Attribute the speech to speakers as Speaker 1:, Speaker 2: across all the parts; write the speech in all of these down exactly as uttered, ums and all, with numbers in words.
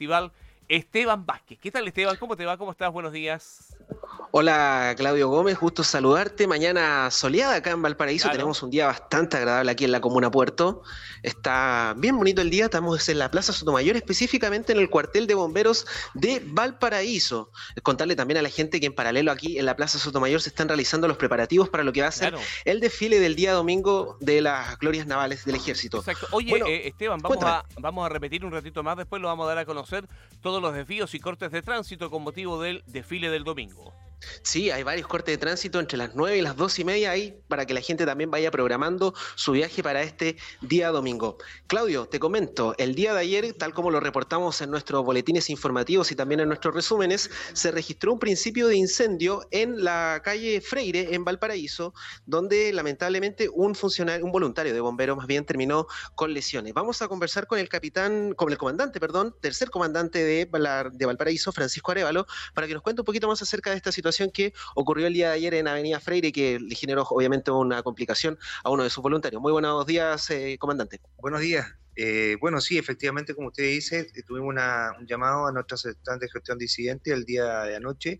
Speaker 1: Festival, Esteban Vázquez. ¿Qué tal, Esteban? ¿Cómo te va? ¿Cómo estás? Buenos días.
Speaker 2: Hola Claudio Gómez, gusto saludarte. Mañana soleada acá en Valparaíso,
Speaker 1: Claro.
Speaker 2: tenemos un día bastante agradable aquí en la Comuna Puerto. Está bien bonito el día, estamos en la Plaza Sotomayor, específicamente en el cuartel de bomberos de Valparaíso. Contarle también a la gente que en paralelo aquí en la Plaza Sotomayor se están realizando los preparativos para lo que va a ser
Speaker 1: Claro.
Speaker 2: el desfile del día domingo de las glorias navales del Ejército.
Speaker 1: Exacto. Oye,
Speaker 2: Bueno,
Speaker 1: eh, Esteban, vamos
Speaker 2: cuéntame.
Speaker 1: a, vamos a repetir un ratito más, después lo vamos a dar a conocer todos los desvíos y cortes de tránsito con motivo del desfile del domingo.
Speaker 2: Sí, hay varios cortes de tránsito entre las nueve y las dos y media ahí para que la gente también vaya programando su viaje para este día domingo. Claudio, te comento, el día de ayer, tal como lo reportamos en nuestros boletines informativos y también en nuestros resúmenes, se registró un principio de incendio en la calle Freire, en Valparaíso, donde lamentablemente un funcionario, un voluntario de bomberos más bien terminó con lesiones. Vamos a conversar con el capitán, con el comandante, perdón, tercer comandante de, de Valparaíso, Francisco Arévalo, para que nos cuente un poquito más acerca de esta situación que ocurrió el día de ayer en Avenida Freire y que le generó obviamente una complicación a uno de sus voluntarios. Muy buenos días, eh, comandante.
Speaker 3: Buenos días. Eh, bueno, sí, efectivamente, como usted dice, eh, tuvimos una, un llamado a nuestra sección de gestión de incidentes el día de anoche,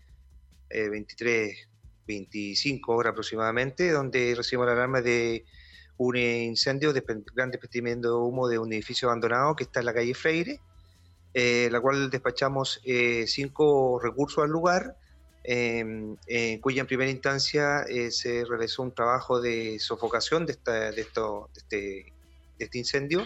Speaker 3: eh, veintitrés, veinticinco horas aproximadamente, donde recibimos la alarma de un incendio de gran desprendimiento de humo de un edificio abandonado que está en la calle Freire, eh, la cual despachamos eh, cinco recursos al lugar, Eh, eh, cuya en primera instancia eh, se realizó un trabajo de sofocación de, esta, de, esto, de, este, de este incendio,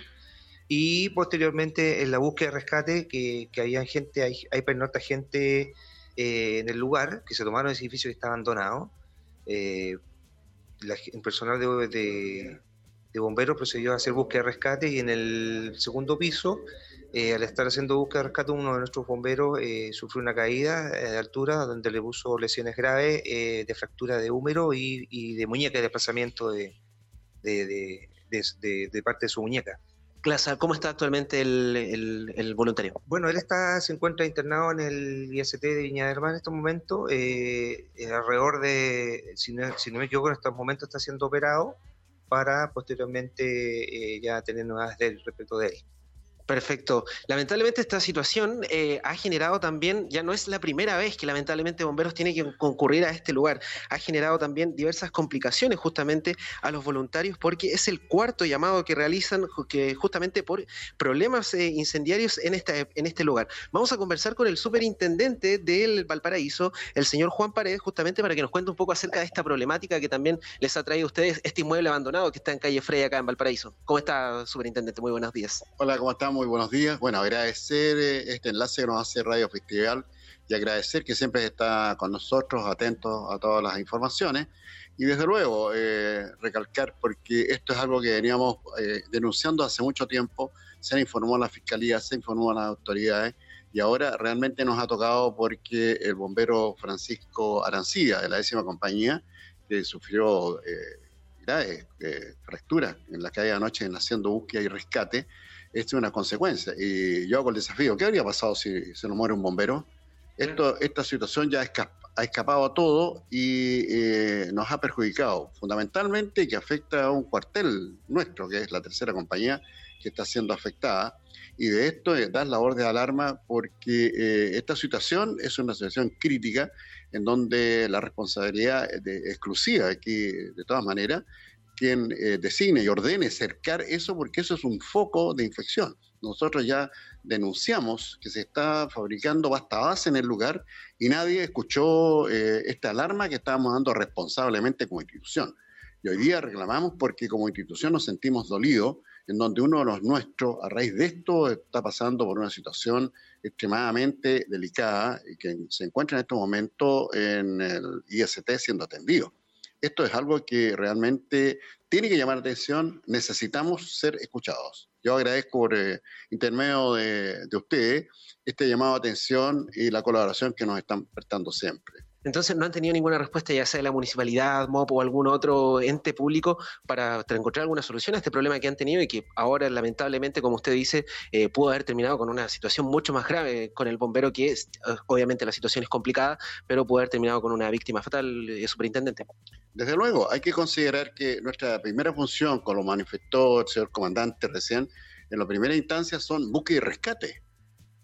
Speaker 3: y posteriormente en la búsqueda de rescate, que, que había gente, hay, hay pernocta gente eh, en el lugar, que se tomaron ese edificio que está abandonado. Eh, la, el personal de, de, de bomberos procedió a hacer búsqueda de rescate, y en el segundo piso, Eh, al estar haciendo búsqueda de rescate, uno de nuestros bomberos eh, sufrió una caída eh, de altura, donde le puso lesiones graves eh, de fractura de húmero y, y de muñeca, de desplazamiento de, de, de, de, de, de parte de su muñeca.
Speaker 2: Clase, ¿cómo está actualmente el, el, el voluntario?
Speaker 3: Bueno, él está, se encuentra internado en el I S T de Viña del Mar en estos momentos, eh, alrededor de, si no, si no me equivoco, en estos momentos está siendo operado para posteriormente eh, ya tener novedades del respecto de él.
Speaker 2: Perfecto. Lamentablemente esta situación eh, ha generado también, ya no es la primera vez que lamentablemente Bomberos tiene que concurrir a este lugar, ha generado también diversas complicaciones justamente a los voluntarios, porque es el cuarto llamado que realizan que justamente por problemas eh, incendiarios en, esta, en este lugar. Vamos a conversar con el superintendente del Valparaíso, el señor Juan Paredes, justamente para que nos cuente un poco acerca de esta problemática que también les ha traído a ustedes este inmueble abandonado que está en calle Freire acá en Valparaíso. ¿Cómo está, superintendente? Muy buenos días.
Speaker 4: Hola, ¿cómo estamos? Muy buenos días. Bueno, agradecer eh, este enlace que nos hace Radio Festival y agradecer que siempre está con nosotros, atentos a todas las informaciones. Y desde luego, eh, recalcar, porque esto es algo que veníamos eh, denunciando hace mucho tiempo, se informó a la Fiscalía, se informó a las autoridades, y ahora realmente nos ha tocado porque el bombero Francisco Arancilla, de la décima compañía, que sufrió eh, graves eh, fracturas en la calle anoche en haciendo búsqueda y rescate, esto es una consecuencia. Y yo hago el desafío, ¿qué habría pasado si se nos muere un bombero? Esto, esta situación ya escapa, ha escapado a todo y eh, nos ha perjudicado fundamentalmente, que afecta a un cuartel nuestro, que es la tercera compañía que está siendo afectada, y de esto eh, dar la orden de alarma porque eh, esta situación es una situación crítica en donde la responsabilidad de, exclusiva aquí, de todas maneras, quien eh, designe y ordene cercar eso, porque eso es un foco de infección. Nosotros ya denunciamos que se está fabricando pasta base en el lugar y nadie escuchó eh, esta alarma que estábamos dando responsablemente como institución. Y hoy día reclamamos porque como institución nos sentimos dolidos, en donde uno de los nuestros, a raíz de esto, está pasando por una situación extremadamente delicada y que se encuentra en este momento en el I S T siendo atendido. Esto es algo que realmente tiene que llamar la atención, necesitamos ser escuchados. Yo agradezco por eh, intermedio de, de ustedes este llamado de atención y la colaboración que nos están prestando siempre.
Speaker 2: Entonces no han tenido ninguna respuesta, ya sea de la municipalidad, M O P o algún otro ente público, para encontrar alguna solución a este problema que han tenido y que ahora lamentablemente, como usted dice, eh, pudo haber terminado con una situación mucho más grave con el bombero, que es, obviamente la situación es complicada, pero pudo haber terminado con una víctima fatal, eh, superintendente.
Speaker 4: Desde luego, hay que considerar que nuestra primera función, como lo manifestó el señor comandante recién, en la primera instancia son búsqueda y rescate.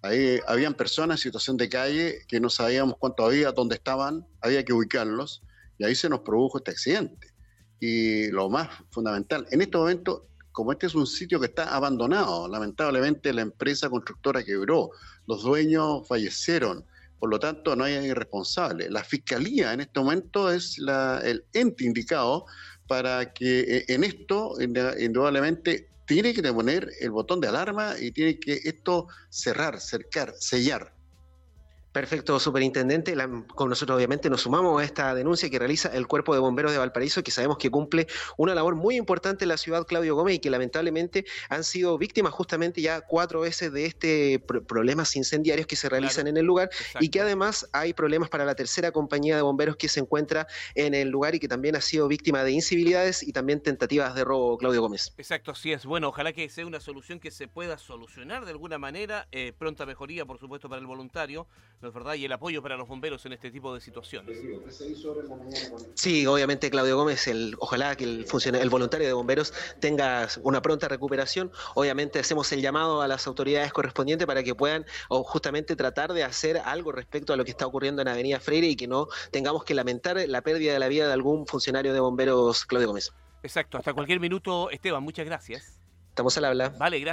Speaker 4: Ahí habían personas en situación de calle que no sabíamos cuánto había, dónde estaban, había que ubicarlos, y ahí se nos produjo este accidente. Y lo más fundamental, en este momento, como este es un sitio que está abandonado, lamentablemente la empresa constructora quebró, los dueños fallecieron, por lo tanto no hay responsable. La Fiscalía en este momento es la, el ente indicado para que eh, en esto, indudablemente, tiene que poner el botón de alarma y tiene que esto cerrar, cercar, sellar.
Speaker 2: Perfecto, superintendente. La, con nosotros obviamente nos sumamos a esta denuncia que realiza el Cuerpo de Bomberos de Valparaíso, que sabemos que cumple una labor muy importante en la ciudad, Claudio Gómez, y que lamentablemente han sido víctimas justamente ya cuatro veces de este pro problemas incendiarios que se realizan claro, en el lugar, exacto. Y que además hay problemas para la tercera compañía de bomberos que se encuentra en el lugar y que también ha sido víctima de incivilidades y también tentativas de robo, Claudio Gómez.
Speaker 1: Exacto, así es. Bueno, ojalá que sea una solución que se pueda solucionar de alguna manera, eh, pronta mejoría, por supuesto, para el voluntario, ¿no es verdad? Y el apoyo para los bomberos en este tipo de situaciones.
Speaker 2: Sí, obviamente, Claudio Gómez, el, ojalá que el, el voluntario de bomberos tenga una pronta recuperación. Obviamente hacemos el llamado a las autoridades correspondientes para que puedan o justamente tratar de hacer algo respecto a lo que está ocurriendo en Avenida Freire y que no tengamos que lamentar la pérdida de la vida de algún funcionario de bomberos, Claudio Gómez.
Speaker 1: Exacto, hasta cualquier minuto, Esteban, muchas gracias.
Speaker 2: Estamos al habla.
Speaker 1: Vale, gracias.